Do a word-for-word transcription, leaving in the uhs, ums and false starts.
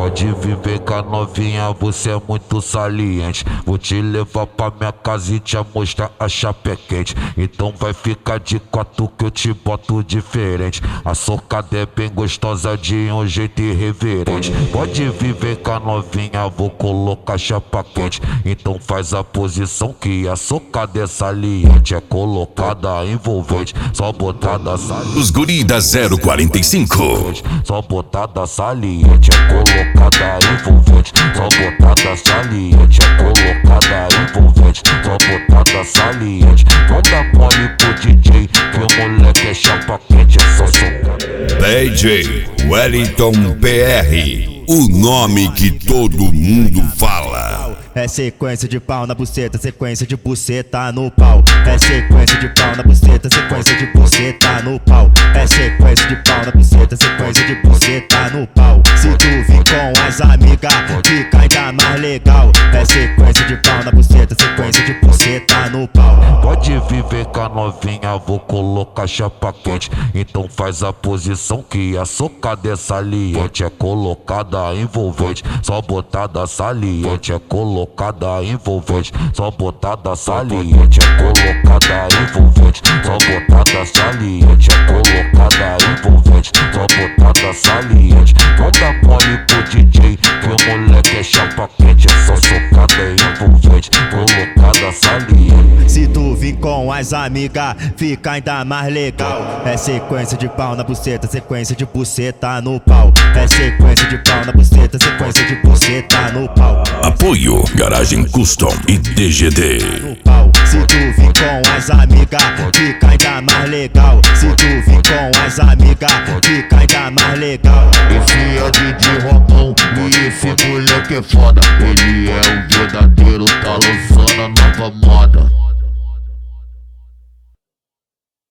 Pode viver com a novinha, você é muito saliente. Vou te levar pra minha casa e te mostrar a chapa é quente. Então vai ficar de quatro que eu te boto diferente. A socada é bem gostosa de um jeito irreverente. Pode viver com a novinha, vou colocar a chapa quente. Então faz a posição que a socada é saliente. É colocada envolvente, só botada saliente. Os guri da zero quarenta e cinco. Só botada saliente, é colocada envolvente. Só botada saliente, é colocada envolvente. Só botada saliente. Manda mole pro D J, que o moleque é chapa quente, é só socada. D J Wellington P R, o nome que todo mundo fala. É sequência de pau na buceta, sequência de buceta no pau. É sequência de pau na buceta, sequência de buceta no pau. É sequência de pau na buceta, sequência de buceta no pau. Se tu vir com as amigas, fica ainda mais legal. É sequência de pau na buceta, sequência de buceta no pau. Pode viver com a novinha, vou colocar chapa quente. Então faz a posição que a socada é saliente. É colocada envolvente, só botada saliente. É colocada envolvente, só botada saliente. É colocada envolvente, só botada saliente. É colocada envolvente, só botada saliente. Manda mole pro D J, que o moleque é chapa quente. É só socada envolvente, colocada saliente. Se tu vir com as amigas, fica ainda mais legal. É sequência de pau na buceta, sequência de buceta no pau. É sequência de pau na buceta, sequência de buceta no pau. Apoio Garagem Custom e D G D. No pau. Se tu vir com as amigas, fica ainda mais legal. Se tu vir com as amigas, fica ainda mais legal. Esse é o D J Robão e esse moleque é foda. Ele é o verdadeiro